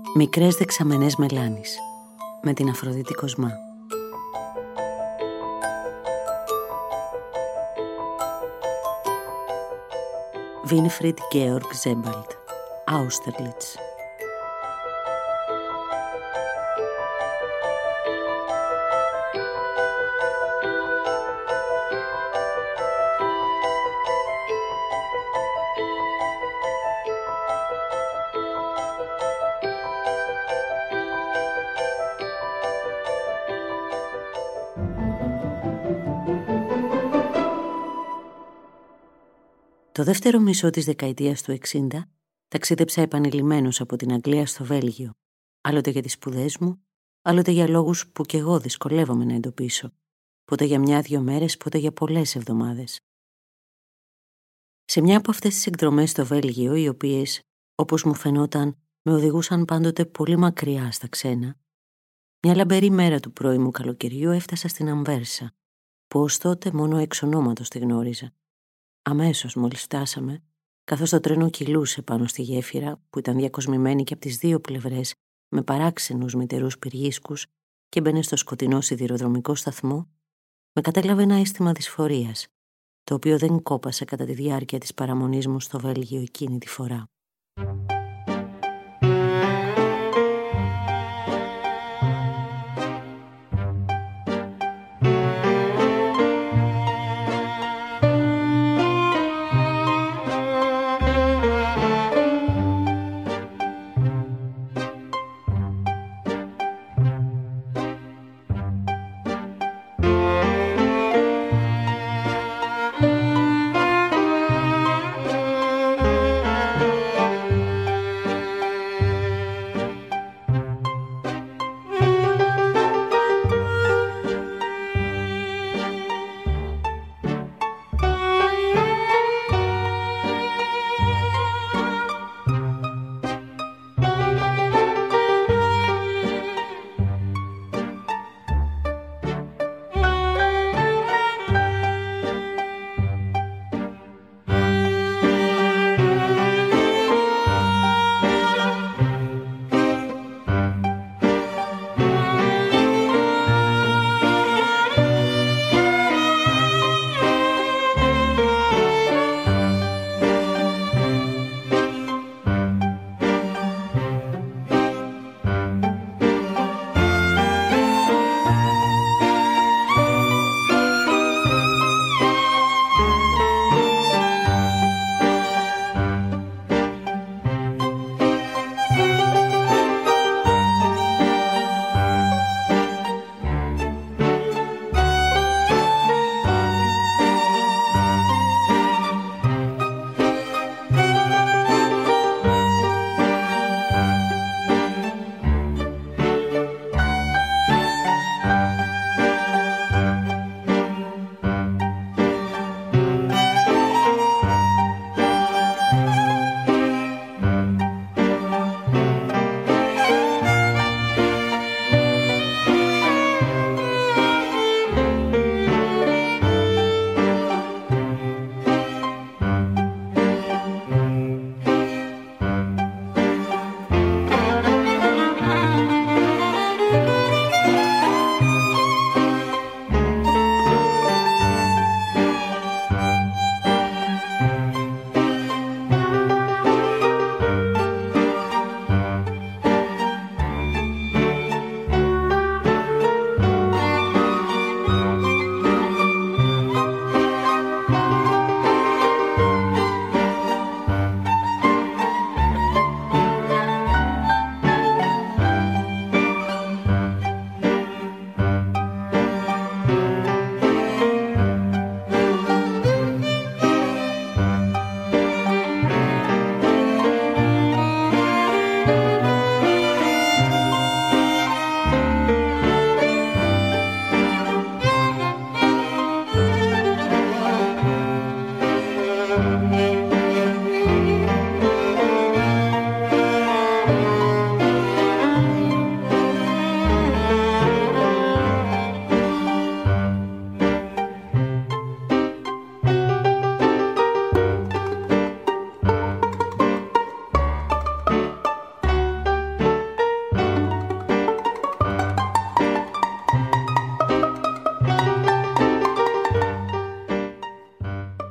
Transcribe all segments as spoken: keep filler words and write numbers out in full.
Μικρές δεξαμενές μελάνης με την Αφροδίτη Κοσμά. Βίνιφριντ Γκέοργκ Ζέμπαλτ, Austerlitz. Το δεύτερο μισό της δεκαετίας του εξήντα ταξίδεψα επανειλημμένος από την Αγγλία στο Βέλγιο, άλλοτε για τις σπουδές μου, άλλοτε για λόγους που κι εγώ δυσκολεύομαι να εντοπίσω, πότε για μια-δυο μέρες, πότε για πολλές εβδομάδες. Σε μια από αυτές τις εκδρομές στο Βέλγιο, οι οποίες, όπως μου φαινόταν, με οδηγούσαν πάντοτε πολύ μακριά στα ξένα, μια λαμπερή μέρα του πρώιμου καλοκαιριού έφτασα στην Αμβέρσα, που ως τότε μόνο εξ ονόματος τη γνώριζα. Αμέσως μόλις φτάσαμε, καθώς το τρένο κυλούσε πάνω στη γέφυρα που ήταν διακοσμημένη και από τις δύο πλευρές με παράξενους μητερούς πυργίσκους και μπαίνε στο σκοτεινό σιδηροδρομικό σταθμό, με κατέλαβε ένα αίσθημα δυσφορίας, το οποίο δεν κόπασε κατά τη διάρκεια της παραμονής μου στο Βέλγιο εκείνη τη φορά.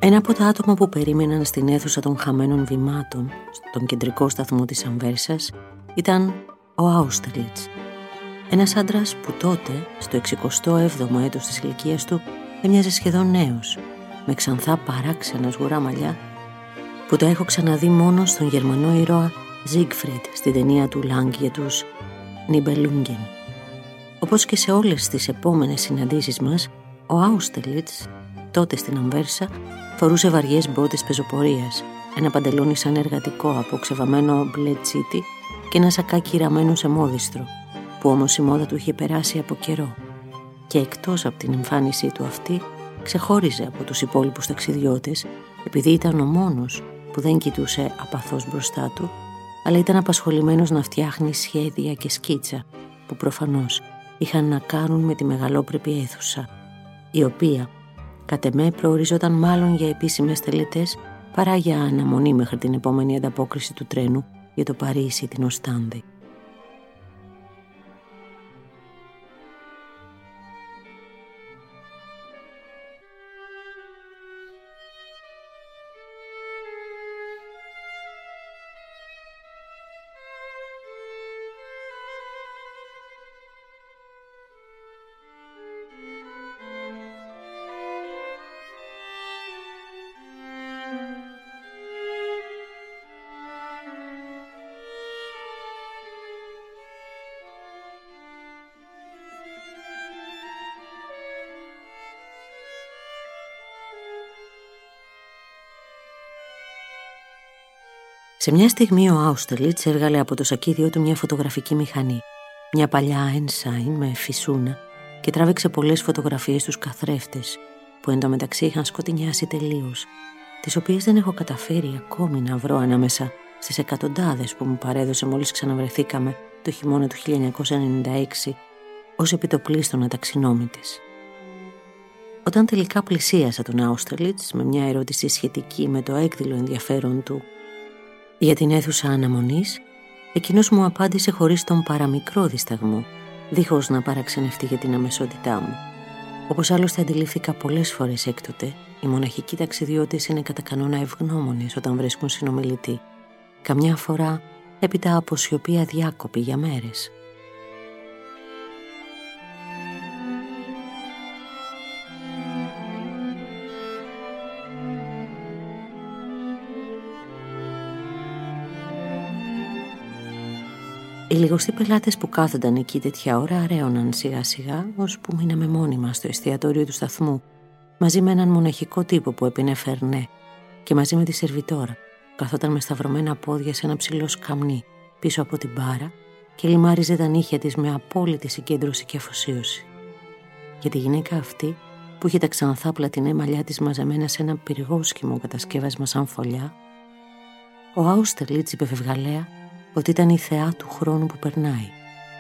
Ένα από τα άτομα που περίμεναν στην αίθουσα των χαμένων βημάτων, στον κεντρικό σταθμό της Ανβέρσας, ήταν ο Άουστερλιτς. Ένας άντρας που τότε, στο εξηκοστό έβδομο έτος της ηλικίας του, έμοιαζε σχεδόν νέος, με ξανθά παράξενα σγουρά μαλλιά, που τα έχω ξαναδεί μόνο στον Γερμανό ήρωα Siegfried στην ταινία του Λάγκ για τους Νιμπελούγγεν. Όπως και σε όλες τις επόμενες συναντήσεις μας, ο Άουστερλιτς, τότε στην Ανβέρσα, φορούσε βαριές μπότες πεζοπορίας, ένα παντελόνι σαν εργατικό από ξεβαμμένο μπλε τσίτι και ένα σακάκι ραμμένο σε μόδιστρο, που όμως η μόδα του είχε περάσει από καιρό. Και εκτός από την εμφάνισή του αυτή, ξεχώριζε από τους υπόλοιπους ταξιδιώτες, επειδή ήταν ο μόνος που δεν κοιτούσε απαθώς μπροστά του, αλλά ήταν απασχολημένος να φτιάχνει σχέδια και σκίτσα, που προφανώς είχαν να κάνουν με τη μεγαλόπρεπη αίθουσα, η οποία κατ' εμέ προοριζόταν μάλλον για επίσημες τελετές παρά για αναμονή μέχρι την επόμενη ανταπόκριση του τρένου για το Παρίσι ή την Οστάνδη. Σε μια στιγμή ο Άουστερλιτς έβγαλε από το σακίδιο του μια φωτογραφική μηχανή, μια παλιά Ensign με φυσούνα, και τράβηξε πολλές φωτογραφίες στους καθρέφτες, που εντωμεταξύ είχαν σκοτεινιάσει τελείως, τις οποίες δεν έχω καταφέρει ακόμη να βρω ανάμεσα στις εκατοντάδες που μου παρέδωσε μόλις ξαναβρεθήκαμε το χειμώνα του χίλια εννιακόσια ενενήντα έξι ως επιτοπλίστων αταξινόμητες. Όταν τελικά πλησίασα τον Άουστερλιτς με μια ερώτηση σχετική με το έκδηλο ενδιαφέρον του για την αίθουσα αναμονής, εκείνος μου απάντησε χωρίς τον παραμικρό δισταγμό, δίχως να παραξενευτεί για την αμεσότητά μου. Όπως άλλωστε αντιλήφθηκα πολλές φορές έκτοτε, οι μοναχικοί ταξιδιώτες είναι κατά κανόνα ευγνώμονες όταν βρίσκουν συνομιλητή, καμιά φορά έπειτα από σιωπή αδιάκοπη για μέρες. Οι λιγοστοί πελάτες που κάθονταν εκεί τέτοια ώρα αρέωναν σιγά σιγά, ώσπου μείναμε μόνοι μας στο εστιατόριο του σταθμού, μαζί με έναν μοναχικό τύπο που έπινε φερνέ και μαζί με τη σερβιτόρα, καθόταν με σταυρωμένα πόδια σε ένα ψηλό σκαμνί πίσω από την μπάρα και λιμάριζε τα νύχια της με απόλυτη συγκέντρωση και αφοσίωση. Και τη γυναίκα αυτή, που είχε τα ξανθά πλατινέ μαλλιά της μαζεμένα σε ένα πυργόσχημο κατασκεύασμα σαν φωλιά, ο Άουστερλιτς είπε φευγαλέα ότι ήταν η θεά του χρόνου που περνάει.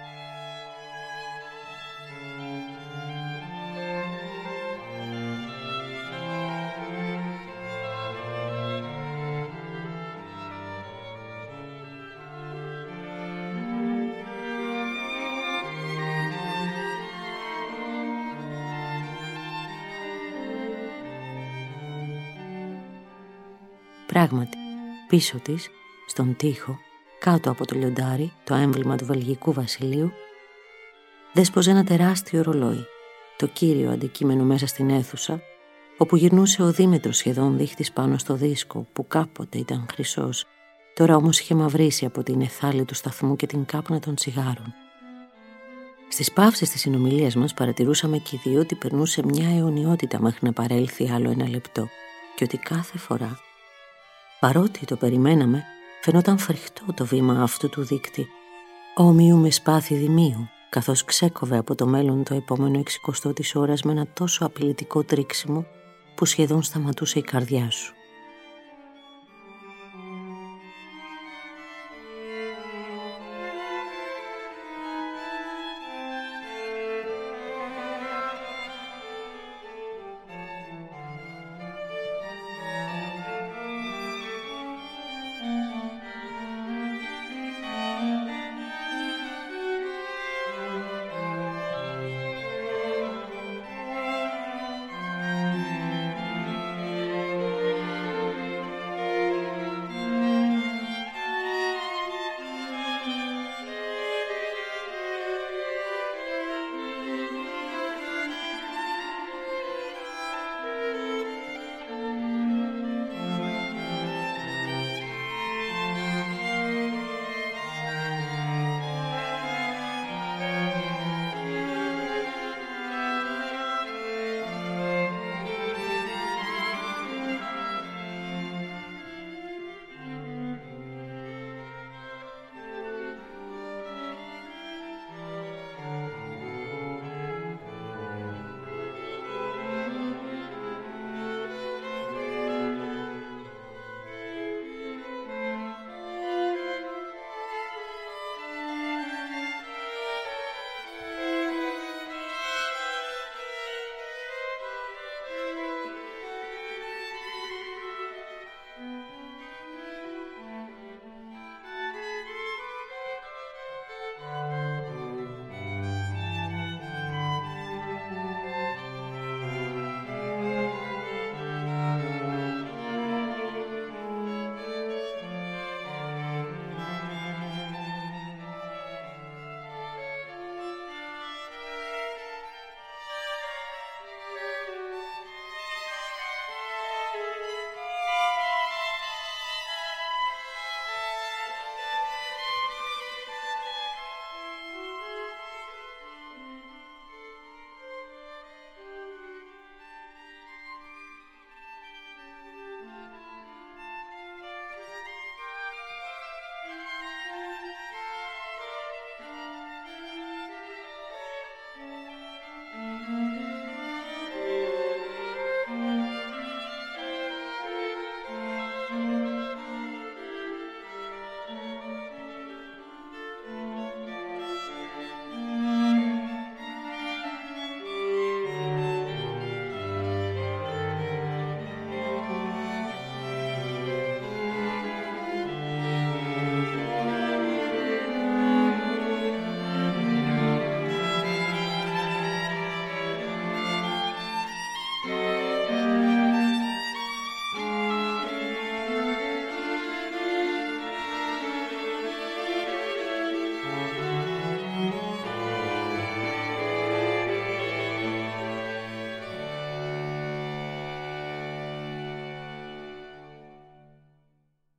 Πράγματι, πίσω της, στον τοίχο, κάτω από το λιοντάρι, το έμβλημα του Βελγικού βασιλείου, δέσποζε ένα τεράστιο ρολόι, το κύριο αντικείμενο μέσα στην αίθουσα, όπου γυρνούσε ο δίμετρος σχεδόν δείχτης πάνω στο δίσκο, που κάποτε ήταν χρυσός, τώρα όμως είχε μαυρίσει από την εθάλη του σταθμού και την κάπνα των τσιγάρων. Στις παύσεις της συνομιλίας μας παρατηρούσαμε και οι δύο ότι περνούσε μια αιωνιότητα μέχρι να παρέλθει άλλο ένα λεπτό, και ότι κάθε φορά, παρότι το περιμέναμε, φαινόταν φρικτό το βήμα αυτού του δείκτη, όμοιου με σπάθη δημίου, καθώς ξέκοβε από το μέλλον το επόμενο εξηκοστό της ώρας με ένα τόσο απειλητικό τρίξιμο που σχεδόν σταματούσε η καρδιά σου.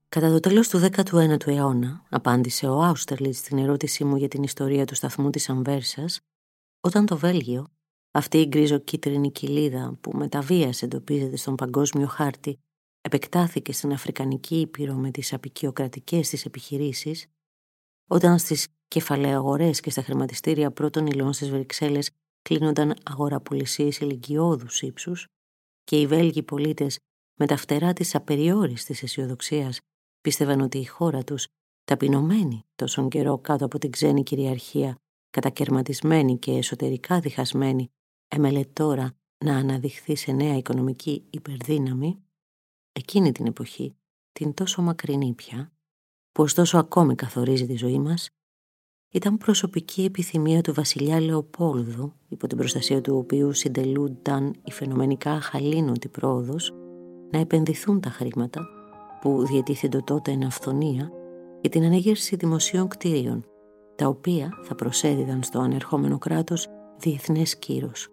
Κατά το τέλος του δέκατου ένατου αιώνα, απάντησε ο Άουστερλιτς στην ερώτησή μου για την ιστορία του σταθμού της Ανβέρσας, όταν το Βέλγιο, αυτή η γκρίζο-κίτρινη κοιλίδα που με τα βίας εντοπίζεται στον παγκόσμιο χάρτη, επεκτάθηκε στην Αφρικανική Ήπειρο με τις απικιοκρατικές της επιχειρήσεις, όταν στις κεφαλαιαγορές και στα χρηματιστήρια πρώτων υλών στις Βρυξέλλες κλείνονταν αγοραπολισίες ηλικιώδους ύψους και οι Βέλγοι πολίτες με τα φτερά της απεριόριστης αισιοδοξίας πίστευαν ότι η χώρα τους, ταπεινωμένη τόσον καιρό κάτω από την ξένη κυριαρχία, κατακερματισμένη και εσωτερικά διχασμένη, έμελε τώρα να αναδειχθεί σε νέα οικονομική υπερδύναμη, εκείνη την εποχή, την τόσο μακρινή πια, που ωστόσο ακόμη καθορίζει τη ζωή μας, ήταν προσωπική επιθυμία του βασιλιά Λεοπόλδου, υπό την προστασία του οποίου συντελούνταν η φαινομενικά αχαλήνωτη πρόοδος, να επενδυθούν τα χρήματα που διατίθεντο τότε εν αυθονία για την ανέγερση δημοσίων κτίριων, τα οποία θα προσέδιδαν στο ανερχόμενο κράτος διεθνές κύρος.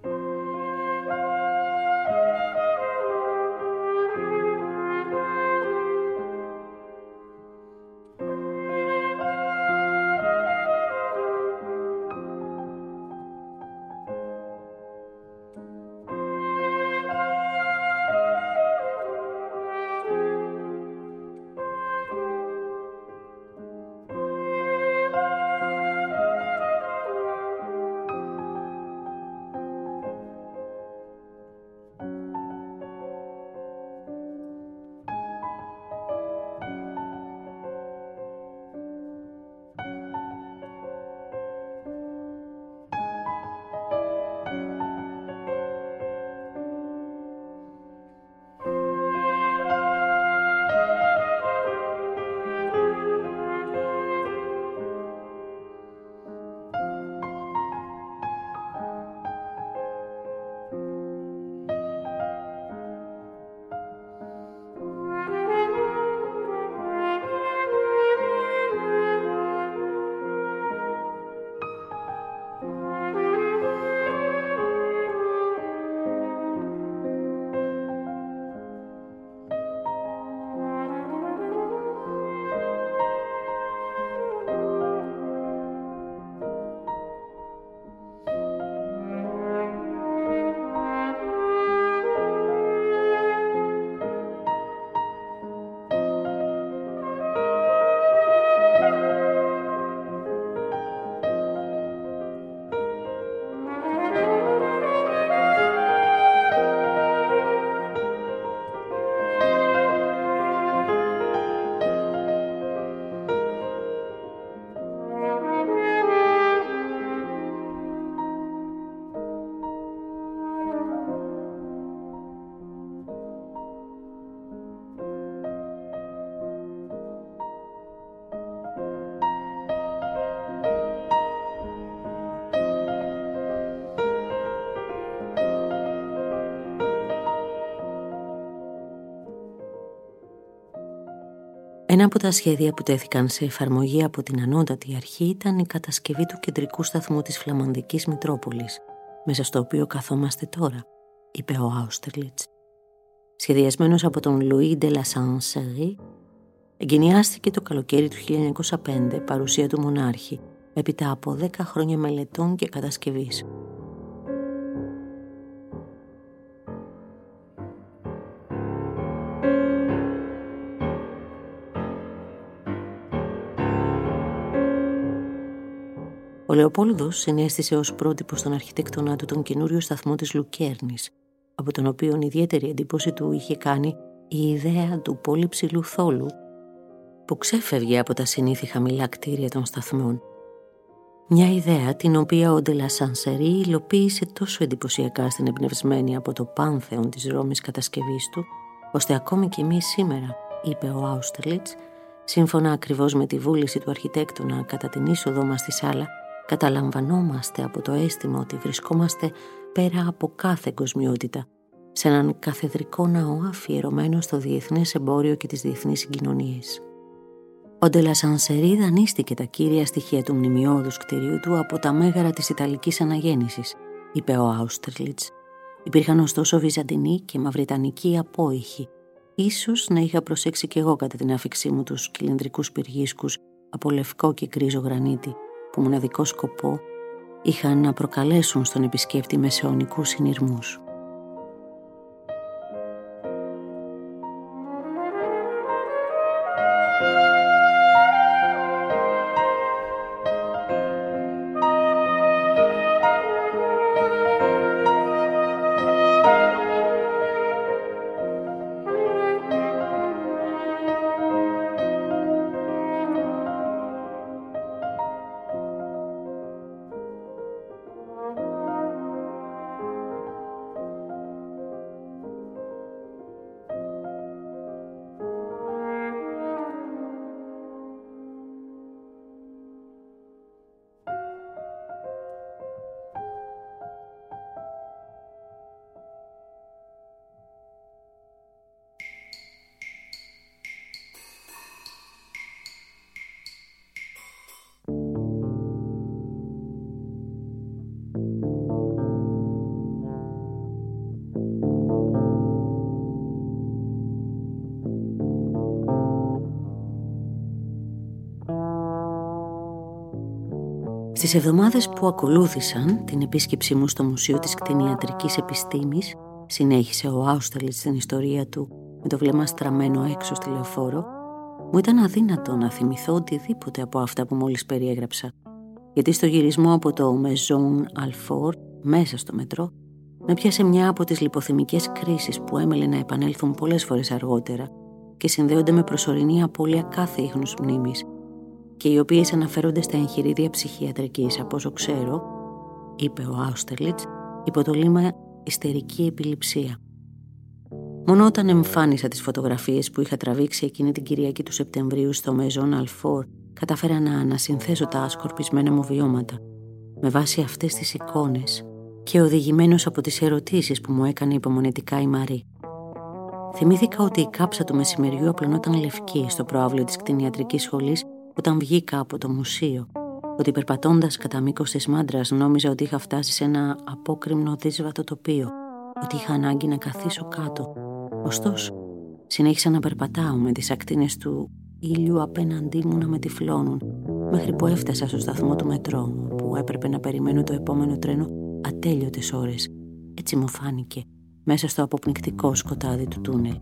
Ένα από τα σχέδια που τέθηκαν σε εφαρμογή από την ανώτατη αρχή ήταν η κατασκευή του κεντρικού σταθμού της Φλαμανδικής Μητρόπολης, μέσα στο οποίο καθόμαστε τώρα, είπε ο Άουστερλιτς. Σχεδιασμένος από τον Λουί ντε ла Σανσερί, εγκαινιάστηκε το καλοκαίρι του χίλια εννιακόσια πέντε, παρουσία του μονάρχη, έπειτα από δέκα χρόνια μελετών και κατασκευής. Ο Λεοπόλδος συνέστησε ως πρότυπο στον αρχιτέκτονα του τον καινούριο σταθμό της Λουκέρνης, από τον οποίο ιδιαίτερη εντύπωση του είχε κάνει η ιδέα του πολύ ψηλού θόλου που ξέφευγε από τα συνήθη χαμηλά κτίρια των σταθμών. Μια ιδέα την οποία ο ντε ла Σανσερί υλοποίησε τόσο εντυπωσιακά στην εμπνευσμένη από το πάνθεον της Ρώμης κατασκευής του, ώστε ακόμη και εμείς σήμερα, είπε ο Άουστερλιτς, σύμφωνα ακριβώς με τη βούληση του αρχιτέκτονα κατά την είσοδό μας στη σάλα, καταλαμβανόμαστε από το αίσθημα ότι βρισκόμαστε πέρα από κάθε εγκοσμιότητα, σε έναν καθεδρικό ναό αφιερωμένο στο διεθνές εμπόριο και τις διεθνείς συγκοινωνίες. Ο ντε ла Σανσερί δανείστηκε τα κύρια στοιχεία του μνημειώδους κτηρίου του από τα μέγαρα της Ιταλικής αναγέννησης, είπε ο Άουστερλιτς. Υπήρχαν ωστόσο βυζαντινοί και μαυριτανικοί απόϊχοι, Ίσως να είχα προσέξει κι εγώ κατά την άφηξή μου τους κυλινδρικούς πυργίσκους από λευκό και γκρίζο γρανίτη που μοναδικό σκοπό είχαν να προκαλέσουν στον επισκέπτη μεσαιωνικούς συνειρμούς. Στις εβδομάδες που ακολούθησαν την επίσκεψή μου στο Μουσείο της Κτηνιατρικής Επιστήμης, συνέχισε ο Άουστερλιτς την ιστορία του με το βλέμμα στραμμένο έξω στη λεωφόρο, μου ήταν αδύνατο να θυμηθώ οτιδήποτε από αυτά που μόλις περιέγραψα, γιατί στο γυρισμό από το Maison Alfort μέσα στο μετρό με πιάσε μια από τις λιποθυμικές κρίσεις που έμελε να επανέλθουν πολλές φορές αργότερα και συνδέονται με προσωρινή απώλεια κάθε ίχνους μνήμης, και οι οποίες αναφέρονται στα εγχειρίδια ψυχιατρικής, από όσο ξέρω, είπε ο Άουστερλιτς, υπό το λίμα ιστερική επιληψία. Μόνο όταν εμφάνισα τις φωτογραφίες που είχα τραβήξει εκείνη την Κυριακή του Σεπτεμβρίου στο Maison Alfort, κατάφερα να ανασυνθέσω τα σκορπισμένα μου βιώματα με βάση αυτές τις εικόνες και οδηγημένος από τις ερωτήσεις που μου έκανε υπομονετικά η Μαρή. Θυμήθηκα ότι η κάψα του μεσημεριού απλωνόταν λευκή στο προαύλιο της κτηνιατρικής σχολής όταν βγήκα από το μουσείο, ότι περπατώντας κατά μήκος της μάντρας νόμιζα ότι είχα φτάσει σε ένα απόκρημνο δύσβατο τοπίο, ότι είχα ανάγκη να καθίσω κάτω. Ωστόσο, συνέχισα να περπατάω με τις ακτίνες του ήλιου απέναντί μου να με τυφλώνουν, μέχρι που έφτασα στο σταθμό του μετρό, που έπρεπε να περιμένω το επόμενο τρένο ατέλειωτες ώρες. Έτσι μου φάνηκε, μέσα στο αποπνικτικό σκοτάδι του τούνελ.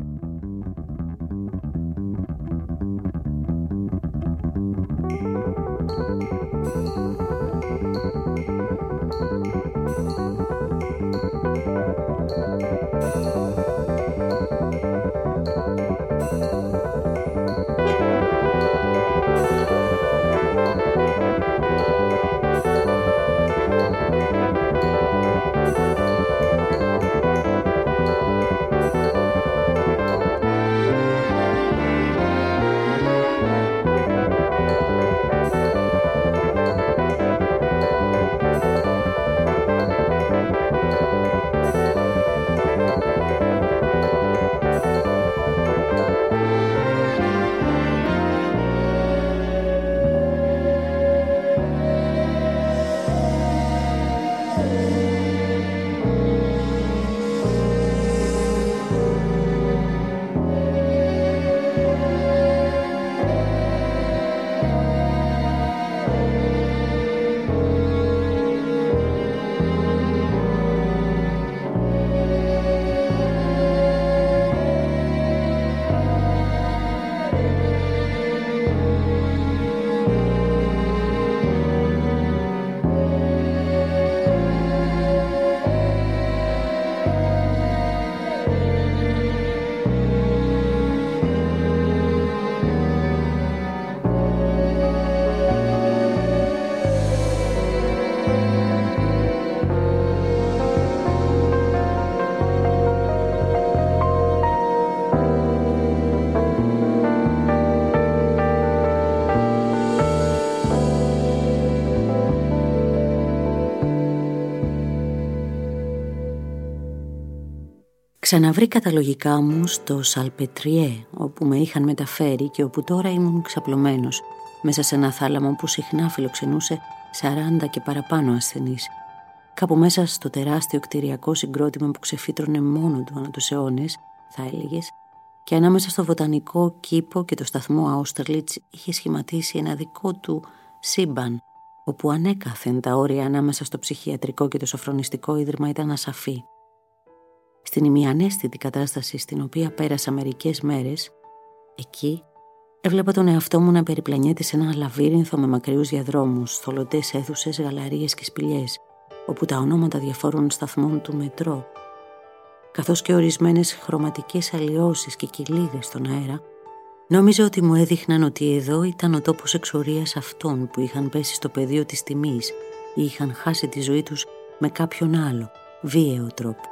Ξαναβρήκα τα λογικά μου στο Σαλπετριέ, όπου με είχαν μεταφέρει και όπου τώρα ήμουν ξαπλωμένος μέσα σε ένα θάλαμο που συχνά φιλοξενούσε σαράντα και παραπάνω ασθενείς. Κάπου μέσα στο τεράστιο κτηριακό συγκρότημα που ξεφύτρωνε μόνο του ανά τους αιώνες, θα έλεγες, και ανάμεσα στο βοτανικό κήπο και το σταθμό Austerlitz είχε σχηματίσει ένα δικό του σύμπαν, όπου ανέκαθεν τα όρια ανάμεσα στο ψυχιατρικό και το σοφρονιστικό ίδρυμα ήταν ασαφή. Στην ημιαναίσθητη κατάσταση στην οποία πέρασα μερικές μέρες, εκεί έβλεπα τον εαυτό μου να περιπλανιέται σε ένα λαβύρινθο με μακριούς διαδρόμους, θολωτές αίθουσες, γαλαρίες και σπηλιές, όπου τα ονόματα διαφόρων σταθμών του μετρό, καθώς και ορισμένες χρωματικές αλλοιώσεις και κοιλίδες στον αέρα, νόμιζα ότι μου έδειχναν ότι εδώ ήταν ο τόπος εξορίας αυτών που είχαν πέσει στο πεδίο της τιμής ή είχαν χάσει τη ζωή τους με κάποιον άλλο, βίαιο τρόπο.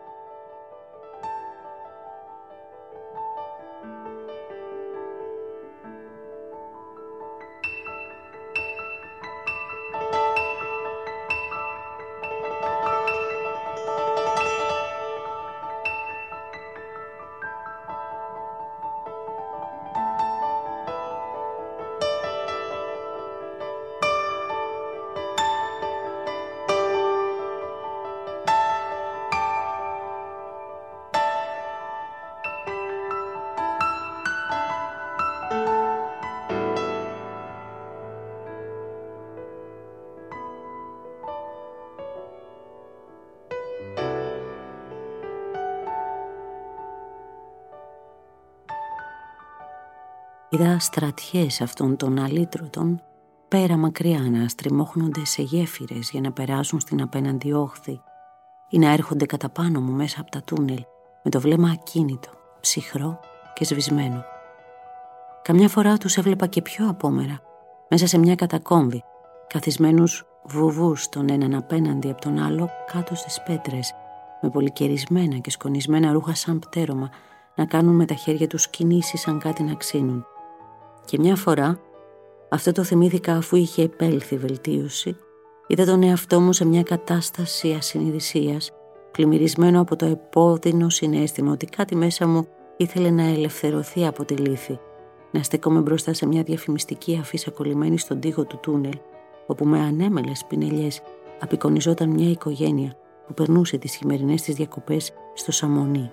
Είδα στρατιές αυτών των αλήτρωτων πέρα μακριά να στριμώχνονται σε γέφυρες για να περάσουν στην απέναντι όχθη ή να έρχονται κατά πάνω μου μέσα από τα τούνελ με το βλέμμα ακίνητο, ψυχρό και σβησμένο. Καμιά φορά τους έβλεπα και πιο απόμερα, μέσα σε μια κατακόμβη, καθισμένους βουβούς τον έναν απέναντι από τον άλλο κάτω στις πέτρες, με πολυκαιρισμένα και σκονισμένα ρούχα σαν πτέρωμα, να κάνουν με τα χέρια τους κινήσεις σαν κάτι να ξύνουν. Και μια φορά, αυτό το θυμήθηκα αφού είχε επέλθει βελτίωση, είδα τον εαυτό μου σε μια κατάσταση ασυνειδησίας, πλημμυρισμένο από το επώδυνο συναίσθημα ότι κάτι μέσα μου ήθελε να ελευθερωθεί από τη λύθη, να στέκομαι μπροστά σε μια διαφημιστική αφίσα κολλημένη στον τοίχο του τούνελ, όπου με ανέμελες πινελιές απεικονιζόταν μια οικογένεια που περνούσε τις χειμερινές της διακοπές στο Σαμονί.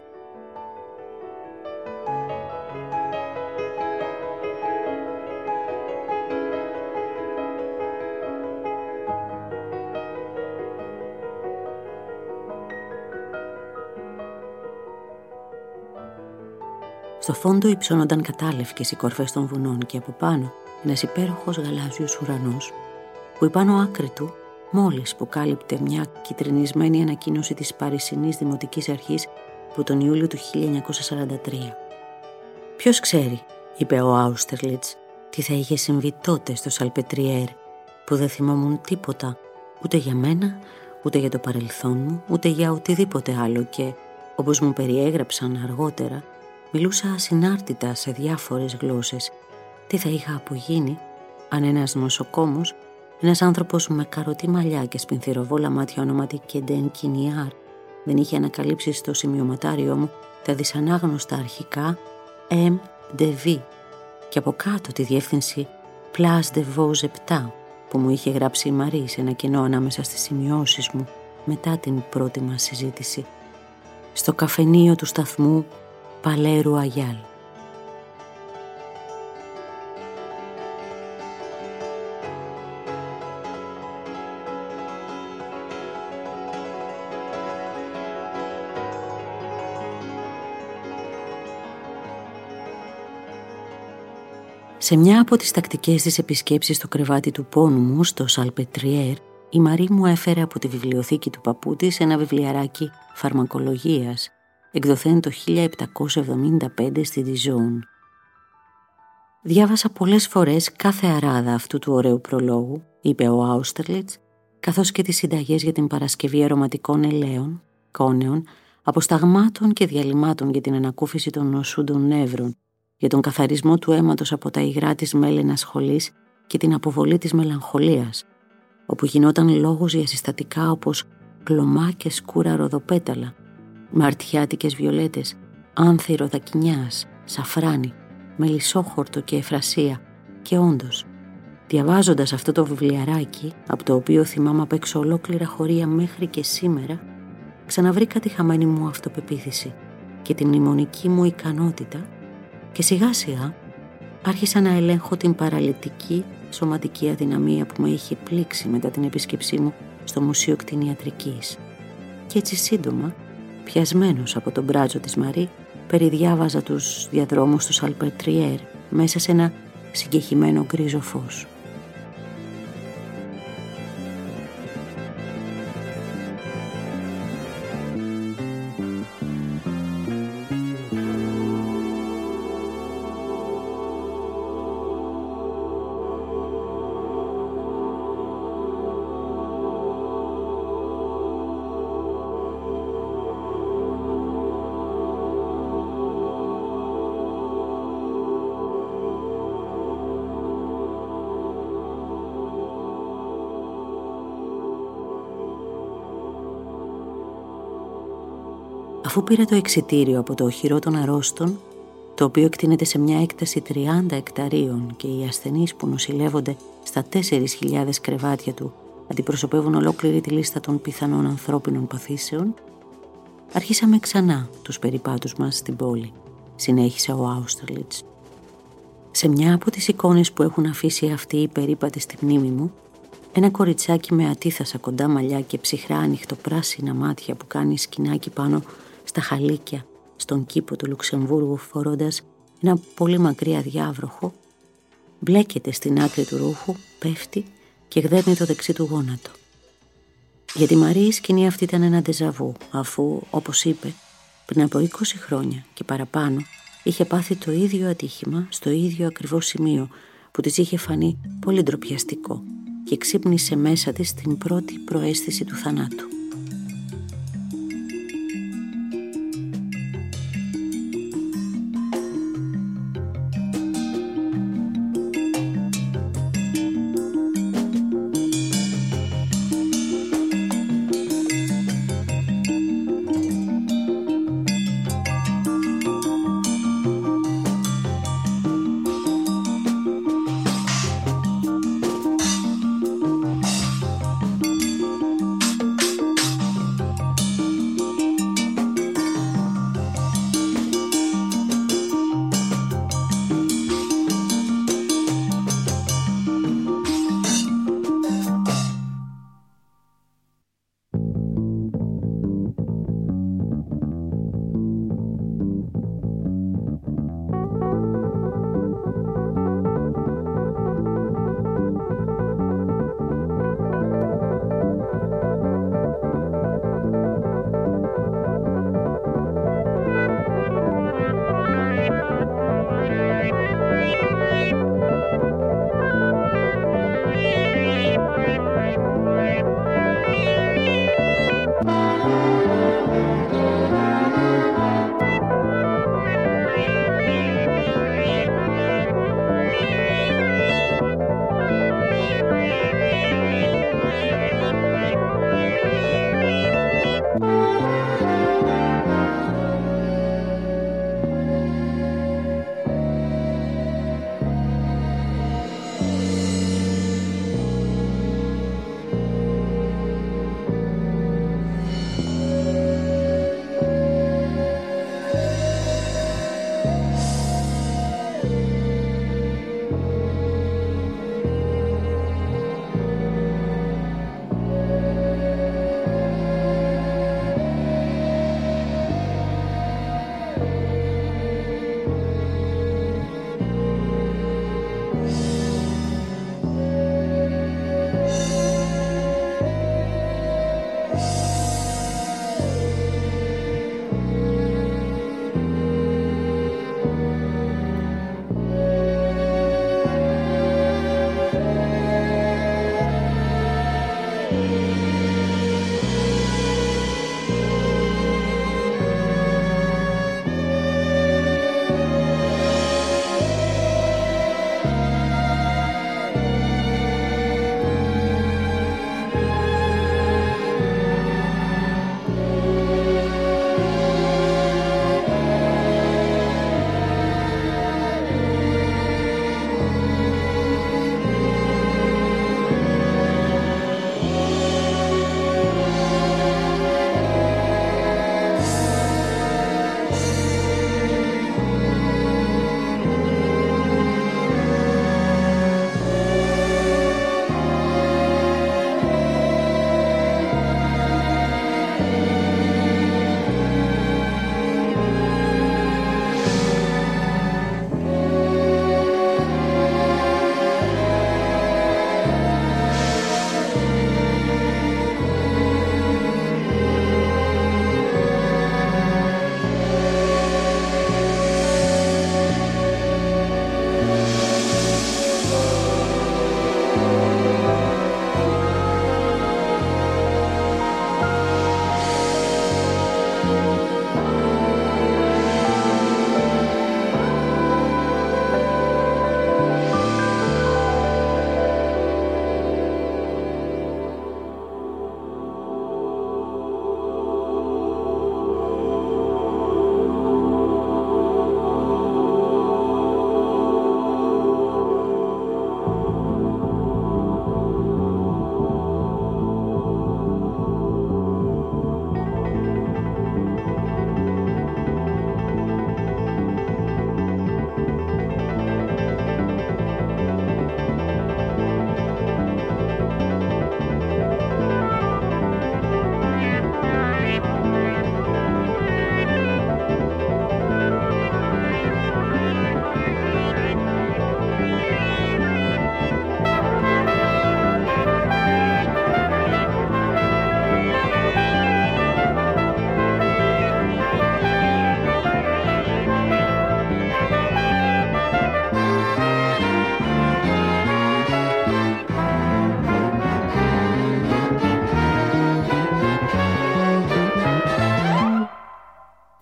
Στο φόντο υψώνονταν κατάλευκες οι κορφές των βουνών και από πάνω ένας υπέροχος γαλάζιος ουρανός, που επάνω άκρη του, μόλις που κάλυπτε μια κυτρινισμένη ανακοίνωση της Παρισινής Δημοτικής Αρχής από τον Ιούλιο του χίλια εννιακόσια σαράντα τρία. «Ποιος ξέρει», είπε ο Άουστερλιτς, «τι θα είχε συμβεί τότε στο Σαλπετριέρ, που δεν θυμόμουν τίποτα, ούτε για μένα, ούτε για το παρελθόν μου, ούτε για οτιδήποτε άλλο και, όπως μου περιέγραψαν αργότερα, μιλούσα ασυνάρτητα σε διάφορες γλώσσες. Τι θα είχα απογίνει αν ένας νοσοκόμος, ένας άνθρωπος με καροτή μαλλιά και σπινθυροβόλα μάτια ονόματι Κεντέν Κινιάρ, δεν είχε ανακαλύψει στο σημειωματάριό μου τα δυσανάγνωστα αρχικά εμ ντι βι και από κάτω τη διεύθυνση Place de Vaux επτά που μου είχε γράψει η Μαρή σε ένα κενό ανάμεσα στις σημειώσεις μου μετά την πρώτη μας συζήτηση, στο καφενείο του σταθμού Παλέ Ρουαγιάλ. Σε μια από τις τακτικές της επισκέψεις στο κρεβάτι του πόνου μου στο Σαλπετριέρ, η Μαρή μου έφερε από τη βιβλιοθήκη του παππού της ένα βιβλιαράκι φαρμακολογίας, εκδοθέν το χίλια επτακόσια εβδομήντα πέντε στη Διζόν. «Διάβασα πολλές φορές κάθε αράδα αυτού του ωραίου προλόγου», είπε ο Άουστερλιτς, καθώς και τις συνταγές για την παρασκευή αρωματικών ελαίων, κόνεων, αποσταγμάτων και διαλυμάτων για την ανακούφιση των νοσούντων νεύρων, για τον καθαρισμό του αίματος από τα υγρά της μέλαινας σχολής και την αποβολή της μελαγχολίας, όπου γινόταν λόγος για συστατικά όπως κλωμά και σκούρα ροδοπέταλα, μαρτιάτικες βιολέτες, άνθυρο δακινιάς, σαφράνι, μελισσόχορτο και εφρασία. Και όντως, διαβάζοντας αυτό το βιβλιαράκι, από το οποίο θυμάμαι απ' έξω ολόκληρα χωρία μέχρι και σήμερα, ξαναβρήκα τη χαμένη μου αυτοπεποίθηση και τη μνημονική μου ικανότητα και σιγά σιγά άρχισα να ελέγχω την παραλυτική σωματική αδυναμία που με είχε πλήξει μετά την επίσκεψή μου στο Μουσείο Κτηνιατρικής. Και έτσι σύντομα, πιασμένος από τον μπράτζο της Μαρή, περιδιάβαζα τους διαδρόμους του Σαλπετριέρ μέσα σε ένα συγκεχημένο γκρίζο φως. Αφού πήρα το εξιτήριο από το οχυρό των αρρώστων, το οποίο εκτείνεται σε μια έκταση τριάντα εκταρίων και οι ασθενείς που νοσηλεύονται στα τέσσερις χιλιάδες κρεβάτια του αντιπροσωπεύουν ολόκληρη τη λίστα των πιθανών ανθρώπινων παθήσεων, αρχίσαμε ξανά τους περιπάτους μας στην πόλη, συνέχισε ο Άουστερλιτς. Σε μια από τις εικόνες που έχουν αφήσει αυτοί οι περίπατες στη μνήμη μου, ένα κοριτσάκι με ατίθασα κοντά μαλλιά και ψυχρά ανοιχτοπράσινα μάτια που κάνει σκηνάκι πάνω στα χαλίκια στον κήπο του Λουξεμβούργου φορώντας ένα πολύ μακρύ αδιάβροχο, μπλέκεται στην άκρη του ρούχου, πέφτει και γδέρνει το δεξί του γόνατο. Για τη Μαρή η σκηνή αυτή ήταν ένα ντεζαβού, αφού, όπως είπε, πριν από είκοσι χρόνια και παραπάνω είχε πάθει το ίδιο ατύχημα στο ίδιο ακριβώς σημείο που της είχε φανεί πολύ ντροπιαστικό και ξύπνησε μέσα της την πρώτη προαίσθηση του θανάτου.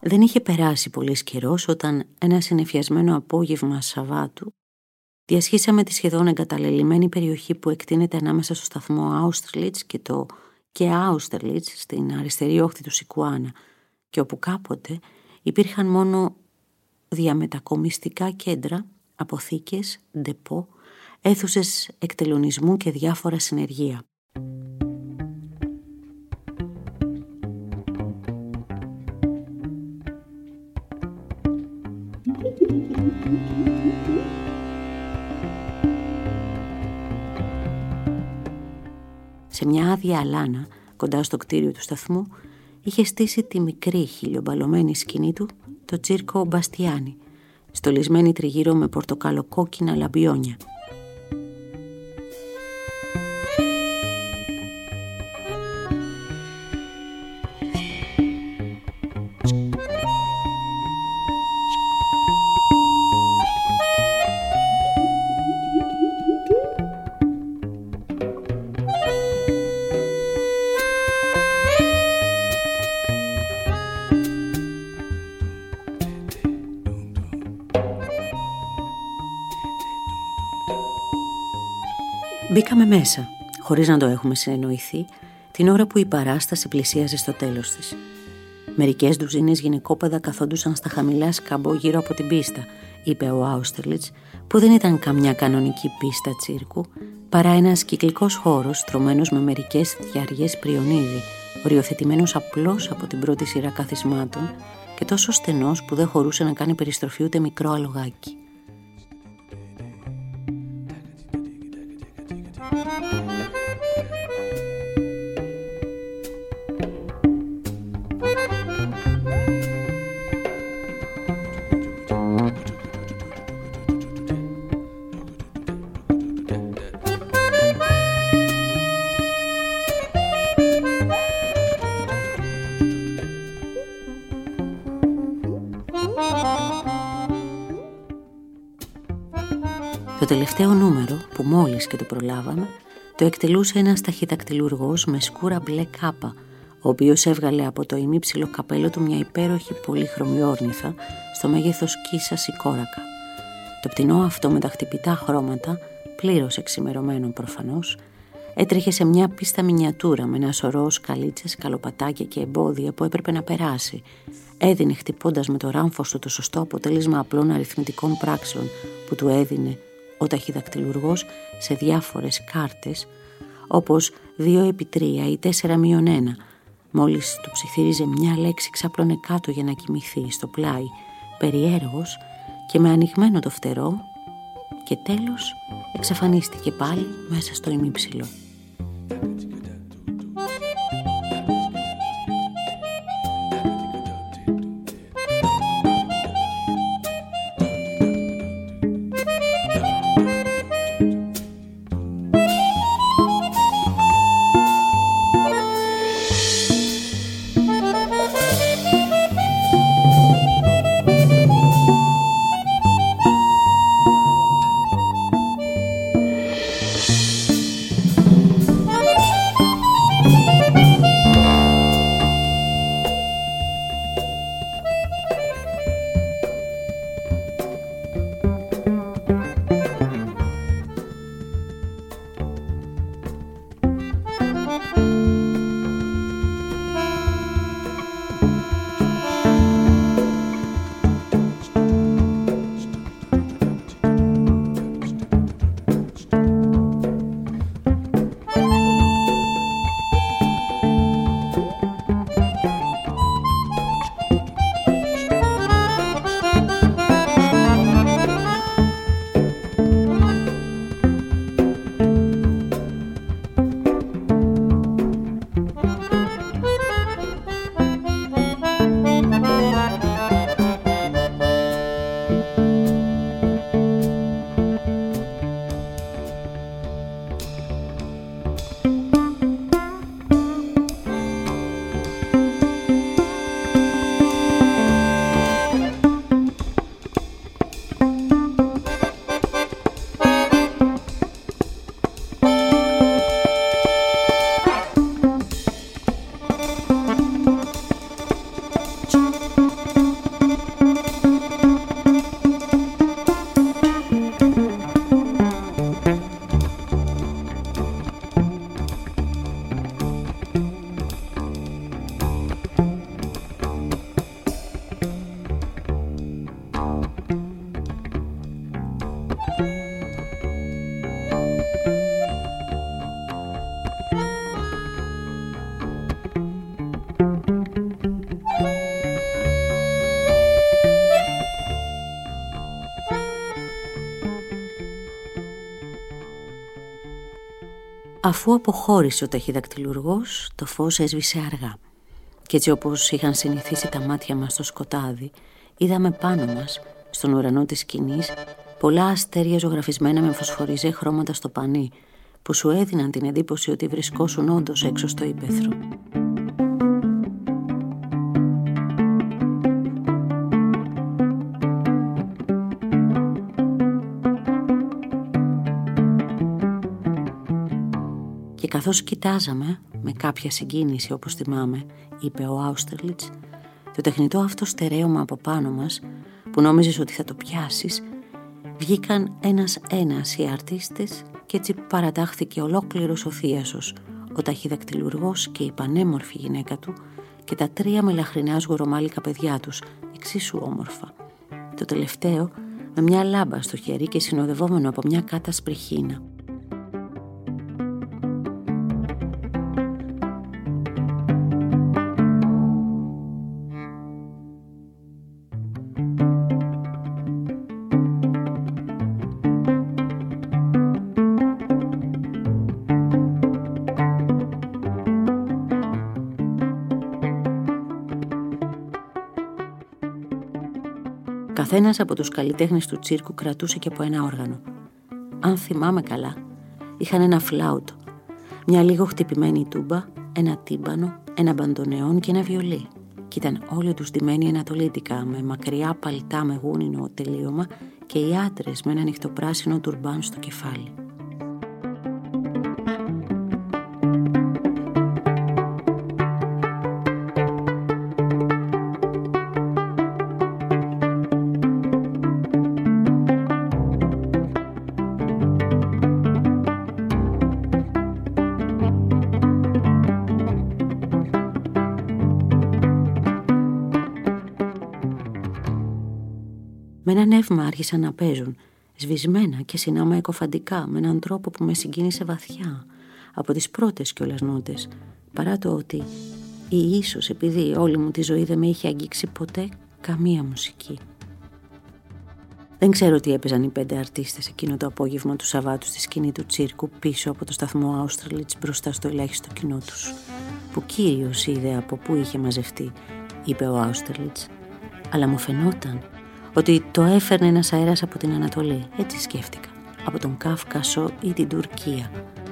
Δεν είχε περάσει πολύς καιρός όταν ένα συννεφιασμένο απόγευμα Σαββάτου διασχίσαμε τη σχεδόν εγκαταλελειμμένη περιοχή που εκτείνεται ανάμεσα στο σταθμό Austerlitz και το και Austerlitz στην αριστερή όχθη του Σικουάνα, και όπου κάποτε υπήρχαν μόνο διαμετακομιστικά κέντρα, αποθήκες, ντεπό, αίθουσες εκτελονισμού και διάφορα συνεργεία. Σε μια άδεια αλάνα, κοντά στο κτίριο του σταθμού, είχε στήσει τη μικρή χιλιομπαλωμένη σκηνή του το τσίρκο Μπαστιάνι, στολισμένη τριγύρω με πορτοκαλοκόκκινα λαμπιόνια. Μπήκαμε μέσα, χωρίς να το έχουμε συνεννοηθεί, την ώρα που η παράσταση πλησίαζε στο τέλος της. Μερικές ντουζίνες γυναικόπαιδα καθόντουσαν στα χαμηλά σκαμπό γύρω από την πίστα, είπε ο Austerlitz, που δεν ήταν καμιά κανονική πίστα τσίρκου, παρά ένας κυκλικός χώρος στρωμένος με μερικές διαριές πριονίδι, οριοθετημένος απλώς από την πρώτη σειρά καθισμάτων και τόσο στενός που δεν χωρούσε να κάνει περιστροφή ούτε μικρό αλογάκι. Το τελευταίο νούμερο, που μόλις και το προλάβαμε, το εκτελούσε ένας ταχυδακτυλουργός με σκούρα μπλε κάπα, ο οποίος έβγαλε από το ημίψιλο καπέλο του μια υπέροχη πολύχρωμη όρνηθα στο μέγεθος κίσας ή κόρακα. Το πτηνό αυτό με τα χτυπητά χρώματα, πλήρως εξημερωμένο προφανώς, έτρεχε σε μια πίστα μινιατούρα με ένα σωρό σκαλίτσες, καλοπατάκια και εμπόδια που έπρεπε να περάσει. Έδινε χτυπώντας με το ράμφος του το σωστό αποτέλεσμα απλών αριθμητικών πράξεων που του έδινε ο ταχυδακτυλουργός σε διάφορες κάρτες, όπως δύο επί τρία ή τέσσερα μείον ένα. Μόλις του ψιθύριζε μια λέξη, ξάπλωνε κάτω για να κοιμηθεί στο πλάι, περιέργως και με ανοιγμένο το φτερό, και τέλος εξαφανίστηκε πάλι μέσα στο ημίψιλο. Αφού αποχώρησε ο ταχυδακτυλουργός, το φως έσβησε αργά. Κι έτσι, όπως είχαν συνηθίσει τα μάτια μας στο σκοτάδι, είδαμε πάνω μας, στον ουρανό της σκηνής, πολλά αστέρια ζωγραφισμένα με φωσφοριζέ χρώματα στο πανί, που σου έδιναν την εντύπωση ότι βρισκόσουν όντως έξω στο ύπαιθρο. Και καθώς κοιτάζαμε, με κάποια συγκίνηση όπως θυμάμαι, είπε ο Άουστερλιτς, το τεχνητό αυτό στερέωμα από πάνω μας, που νόμιζες ότι θα το πιάσεις, βγήκαν ένας-ένας οι αρτίστες και έτσι παρατάχθηκε ολόκληρος ο θίασος, ο ταχυδακτυλουργός και η πανέμορφη γυναίκα του και τα τρία μελαχρινά σγορομάλικα παιδιά τους, εξίσου όμορφα. Το τελευταίο με μια λάμπα στο χέρι και συνοδευόμενο από μια κάτασπρη χίνα. Καθένας από τους καλλιτέχνες του τσίρκου κρατούσε και από ένα όργανο. Αν θυμάμαι καλά, είχαν ένα φλάουτο, μια λίγο χτυπημένη τούμπα, ένα τύμπανο, ένα μπαντονεόν και ένα βιολί. Κι ήταν όλοι τους ντυμένοι ανατολίτικα, με μακριά παλτά με γούνινο τελείωμα και οι άντρες με ένα ανοιχτοπράσινο τουρμπάν στο κεφάλι. Με ένα νεύμα άρχισαν να παίζουν, σβησμένα και συνάμα εκοφαντικά, με έναν τρόπο που με συγκίνησε βαθιά, από τις πρώτες κιόλας νότες, παρά το ότι, ή ίσως επειδή όλη μου τη ζωή δεν με είχε αγγίξει ποτέ καμία μουσική. Δεν ξέρω τι έπαιζαν οι πέντε αρτίστες εκείνο το απόγευμα του Σαββάτου στη σκηνή του τσίρκου πίσω από το σταθμό Άουστερλιτς μπροστά στο ελάχιστο κοινό τους, που κύριος είδε από πού είχε μαζευτεί, είπε ο Άουστερλιτς, αλλά μου φαινόταν ότι το έφερνε ένας αέρας από την Ανατολή, έτσι σκέφτηκα, από τον Κάφκασο ή την Τουρκία.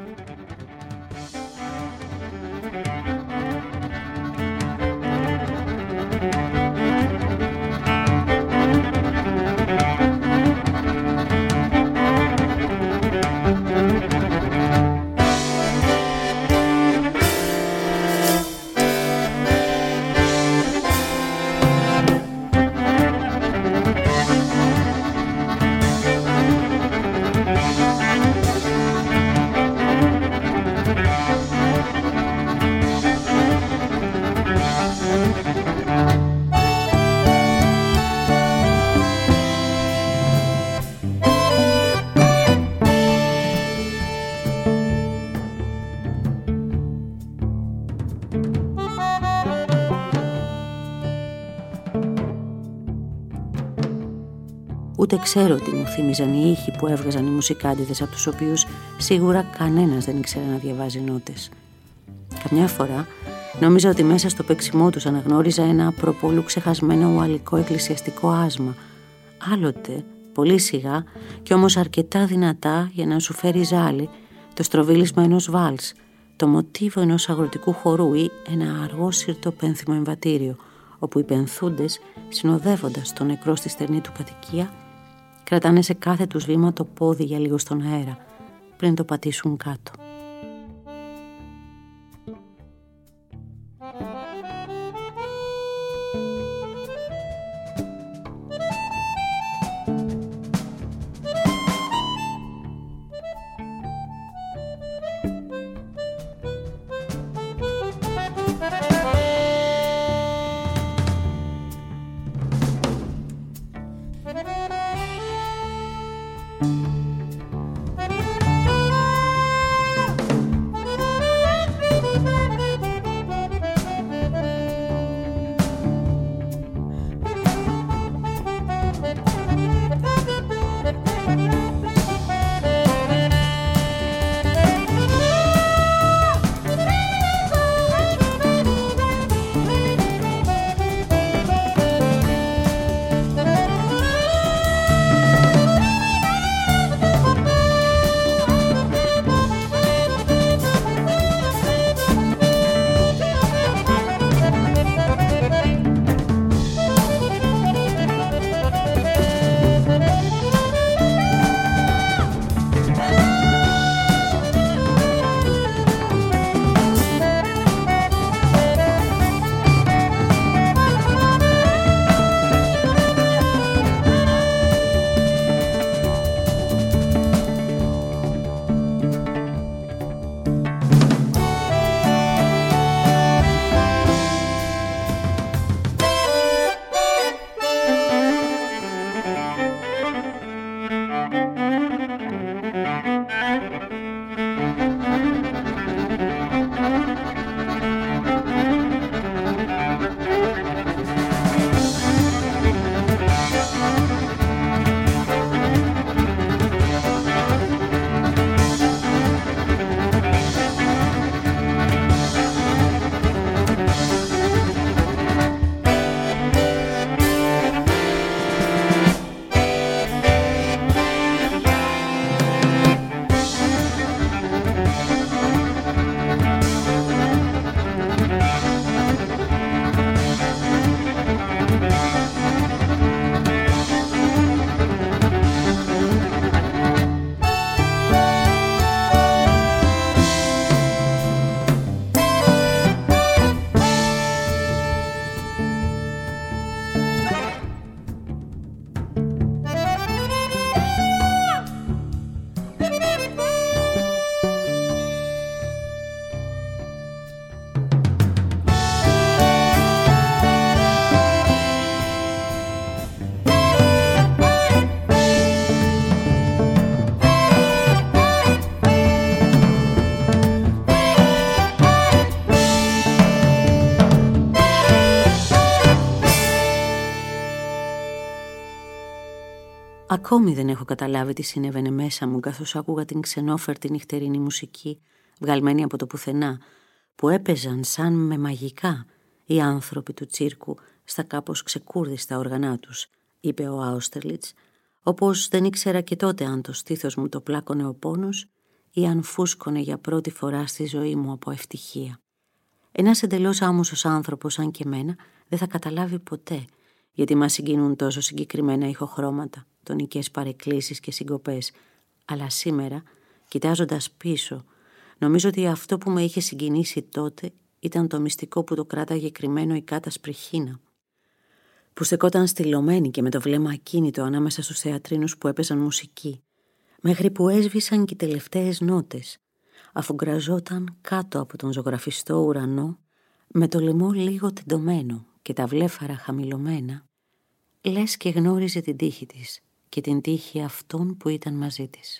Ούτε ξέρω τι μου θύμιζαν οι ήχοι που έβγαζαν οι μουσικάντιδες, από τους οποίους σίγουρα κανένας δεν ήξερε να διαβάζει νότες. Καμιά φορά νόμιζα ότι μέσα στο παίξιμό τους αναγνώριζα ένα προπόλου ξεχασμένο ουαλικό εκκλησιαστικό άσμα. Άλλοτε, πολύ σιγά και όμως αρκετά δυνατά για να σου φέρει ζάλη, το στροβίλισμα ενός βάλς, το μοτίβο ενός αγροτικού χορού ή ένα αργό σύρτο πένθυμο εμβατήριο, όπου οι πενθούντες, συνοδεύοντας τον νεκρό στη στερνή του κατοικία, κρατάνε σε κάθε τους βήμα το πόδι για λίγο στον αέρα, πριν το πατήσουν κάτω. Ακόμη δεν έχω καταλάβει τι συνέβαινε μέσα μου καθώς άκουγα την ξενόφερτη νυχτερινή μουσική, βγαλμένη από το πουθενά, που έπαιζαν σαν με μαγικά οι άνθρωποι του τσίρκου στα κάπως ξεκούρδιστα όργανά τους, είπε ο Άουστερλιτς, όπως δεν ήξερα και τότε αν το στήθος μου το πλάκωνε ο πόνος ή αν φούσκωνε για πρώτη φορά στη ζωή μου από ευτυχία. Ένας εντελώς άμμουσος άνθρωπος σαν και εμένα δεν θα καταλάβει ποτέ γιατί μας συγκινούν τόσο συγκεκριμένα ηχοχρώματα, τονικές παρεκκλήσεις και συγκοπές, αλλά σήμερα, κοιτάζοντας πίσω, νομίζω ότι αυτό που με είχε συγκινήσει τότε ήταν το μυστικό που το κράταγε κρυμμένο η κάτασπρη χίνα, που στεκόταν στυλωμένη και με το βλέμμα ακίνητο ανάμεσα στους θεατρίνους που έπαιζαν μουσική, μέχρι που έσβησαν και οι τελευταίες νότες, αφού γκραζόταν κάτω από τον ζωγραφιστό ουρανό, με το λαιμό λίγο τεντωμένο και τα βλέφαρα χαμηλωμένα, λες και γνώριζε την τύχη της και την τύχη αυτών που ήταν μαζί της.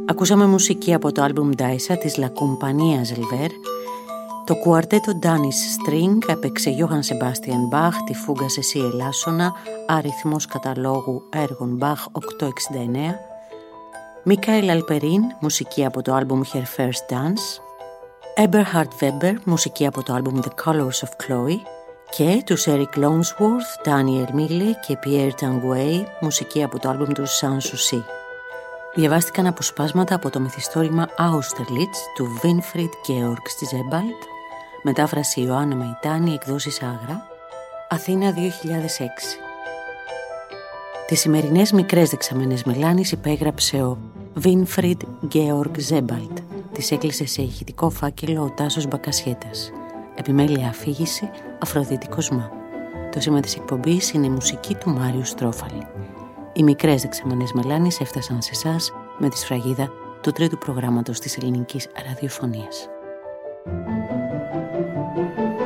Ακούσαμε μουσική από το άλμπουμ Daisa της La Compagnia Zelver. Το κουαρτέτο Danish String έπαιξε Johann Sebastian Bach, τη φούγκα σε σι ελάσσονα, αριθμός καταλόγου έργων Bach οκτακόσια εξήντα εννέα. Μίκαελ Αλπερίν, μουσική από το άλμπουμ Her First Dance. Eberhard Weber, μουσική από το άλμπουμ The Colors of Chloe. Και τους Eric Longsworth, Daniel Mille και Pierre Tanguay, μουσική από το άλμπουμ του Sans Souci. Διαβάστηκαν αποσπάσματα από το μυθιστόρημα Austerlitz του Winfried Georg Zebald, μετάφραση Ιωάννα Μεϊτάνη, εκδόσεις Άγρα, Αθήνα δύο χιλιάδες έξι. Τις σημερινές μικρές δεξαμενές μελάνης υπέγραψε ο Winfried Georg Zebald. Τις έκλεισε σε ηχητικό φάκελο ο Τάσος Μπακασιέτας. Επιμέλεια αφήγηση Αφροδίτη Κοσμά. Το σήμα της εκπομπής είναι η μουσική του Μάριου Στρόφαλη. Οι μικρές δεξαμενές μελάνης έφτασαν σε εσάς με τη σφραγίδα του τρίτου προγράμματος της ελληνικής ραδιοφωνίας.